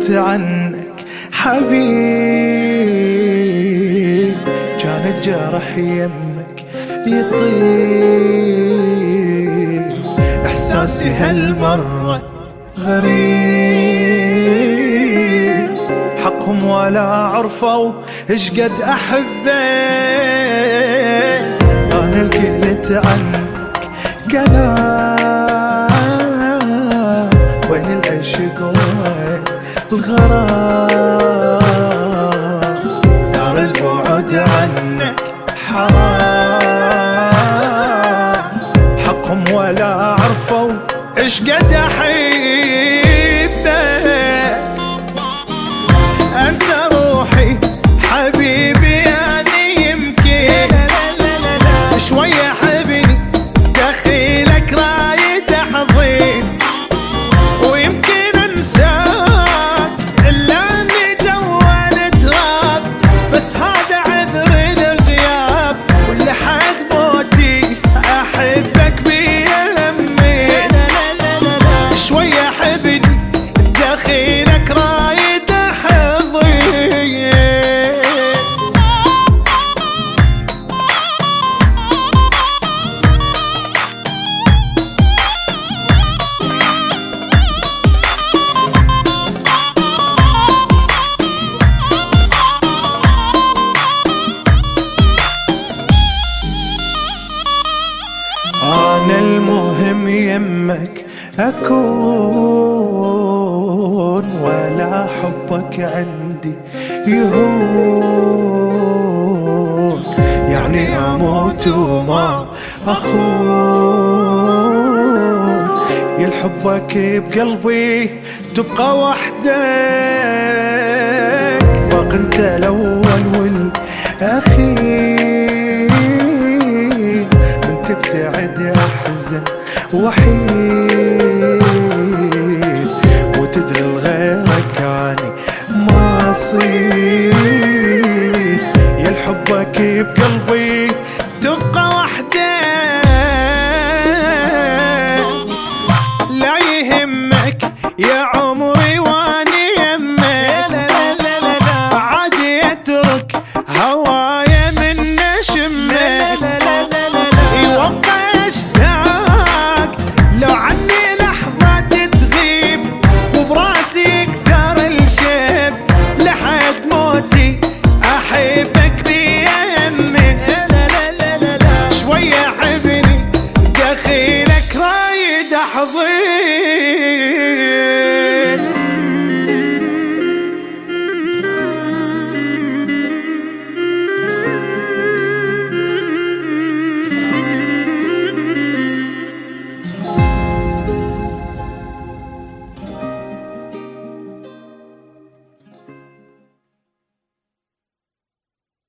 قلت عنك حبيب، كان الجرح يمك يطيب. إحساسي هالمرة غريب، حقهم ولا عرفوا إيش قد أحبك. أنا القلت عنك كلام، وين العشق وين الغرام. ثار البعد عنك حرام، حقهم ولا عرفوا إيش قد أحبك. أنسى روحي حبيبي يعني يمكن شوية حبني دخيلك رايد أحضين، ويمكن أنساك إلا أني جوا التراب. بس هذا عذر الغياب، ولحد موتي أحبك بيمي. شوية حبني دخيلك رايد أحضين. أنا المهم يمك أكون، ولا حبك عندي يهون. يعني أموت وما أخون، يلحبك بقلبي تبقى وحدك. باق انت الأول والأخير، من تبتعد أحزن وحيد. وتدري لغيرك عني ما أصير، يلحبك بقلبي تبقى وحدك. لا يهمك يا